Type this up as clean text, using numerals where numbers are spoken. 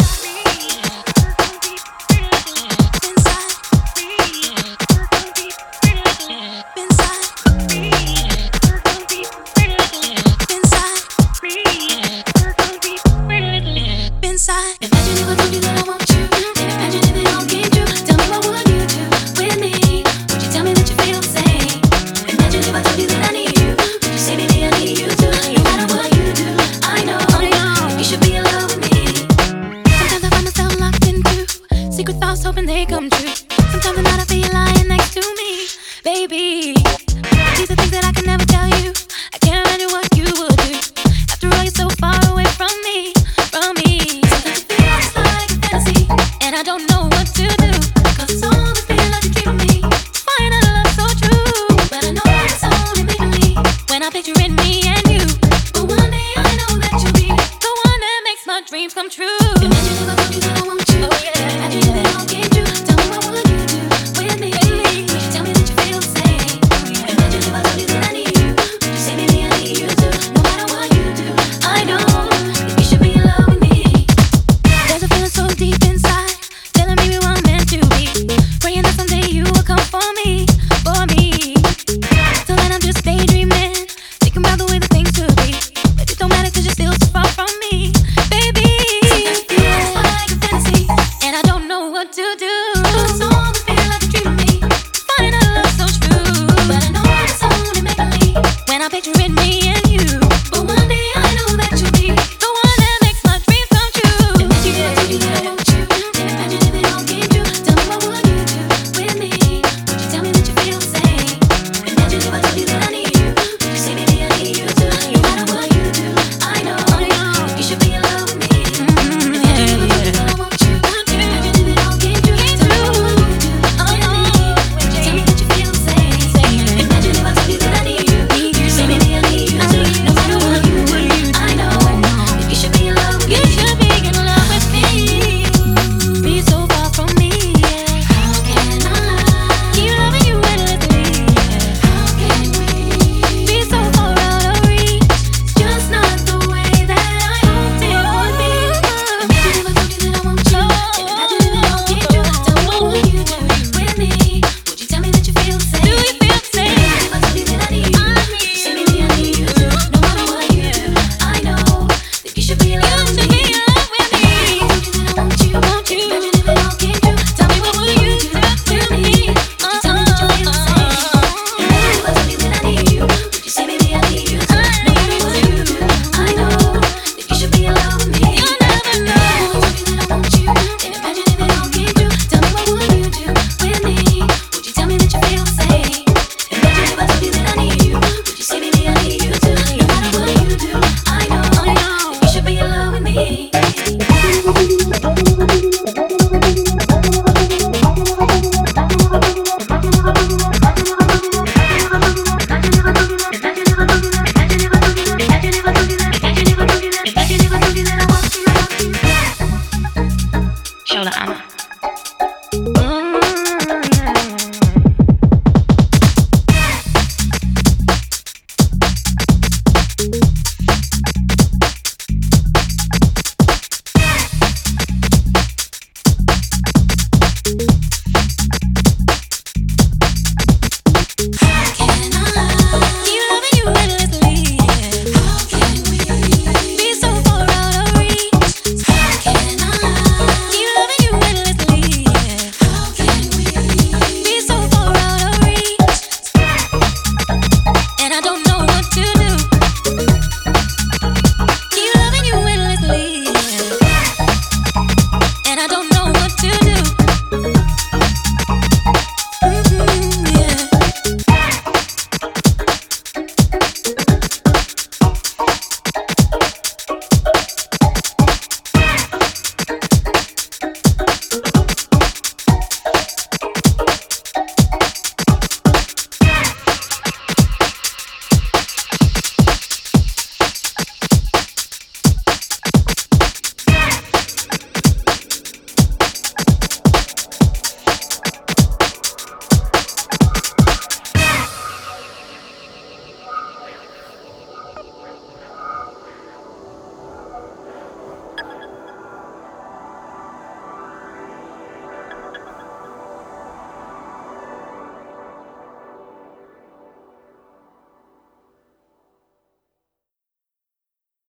Secret thoughts, hoping they come true. Sometimes at night I feel you lying next to me, baby. These are things that I can never tell you. I can't imagine what you would do. After all, you're so far away from me, from me. Sometimes it feels like a fantasy, and I don't know what to do. 'Cause it's all the feeling that you keep of me. Find a love so true, but I know it's only make-believe when I picture in me and you. But one day I know that you'll be the one that makes my dreams come true. Imagine if I told you that I want you. Oh yeah. Imagine if it all came true. Tell me what would you do with me? Would you tell me that you feel the same? Imagine if I told you that I need you. Would you say baby I need you too? No matter what you do, I know that you should be in love with me. There's a feeling so deep inside, telling me we weren't meant to be. Praying that someday you will come for me, for me. Till then I'm just daydreaming, thinking about the way that things could be. But it don't matter 'cause you're still so far from me, baby. It feels like a fantasy, and I don't know what to do. 'Cause all the feel like a dream of me. Find a love so true, but I know it's only make-believe when I picture in me and you. But one day I know that you'll be the one that makes my dreams come true. Imagine if I told you that I want you. Then imagine if it all came true. Tell me what would you do with me? Would you tell me that you feel the same? Imagine if I told you that I need you. Would you say baby I need you too? No matter what you do, I know that you should be in love with me. Imagine if I told you that I want you. Then imagine if it all came true. Tell me what would you do with me? Would you tell me that you feel the same? Imagine if I told you that I need you. Would you say baby I need you too? No matter what you do, I know that you should be in love with me. You should be in love with me. Be so far from me. How can I keep loving you endlessly? How can we be so far out of reach? It's just not the way that I hoped it would be. Imagine if I told you that I want you. Then imagine if it all came true. Tell me what would you do with me? Would you tell me that you feel the same? Do you feel the same? Imagine if I told you that I need you. Would you say baby I need you too? No matter what you do, I know that you should be in love with me. Imagine if I told you that I want you. Imagine if it all came true. Tell me what would you do with me? Would you tell me that you feel the same? Imagine if I told you that I need you. Would you say baby I need you too? No matter what you do, I know that you should be in love with me. You'll never know. Imagine if I told you that I want you. Then imagine if it all came true. Tell me what would you do with me? Would you tell me that you feel the same? Imagine if I told you that I need you. Would you say baby I need you too? No matter what you do, I know that you should be in love with me. Shoulder Anna.